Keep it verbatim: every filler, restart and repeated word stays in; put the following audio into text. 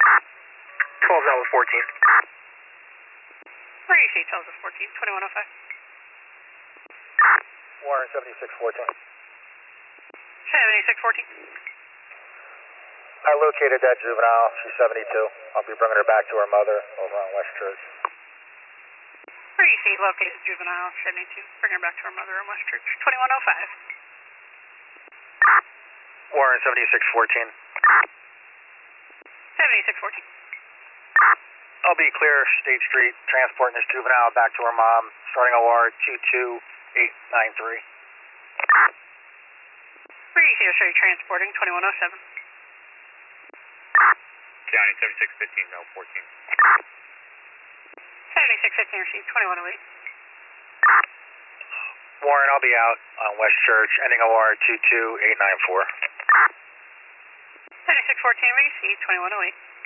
twelve Delta fourteen. Where are you, twelve Delta fourteen, twenty-one oh five. Warren seventy-six fourteen. seventy-six fourteen. I located that juvenile. She's seventy-two. I'll be bringing her back to her mother over on West Church. Where are you, located juvenile, seventy-two. Bring her back to her mother on West Church, twenty-one oh five. Warren seventy-six fourteen. seventy-six fourteen. I'll be clear State Street, transporting this juvenile back to her mom, starting O R two two eight nine three. Where are you, show you transporting, twenty-one oh seven. County seventy-six fifteen, L fourteen. seventy-six fifteen, receive twenty-one oh eight. Warren, I'll be out on West Church, ending O R two two eight nine four. seventy-six fourteen, receive twenty-one oh eight.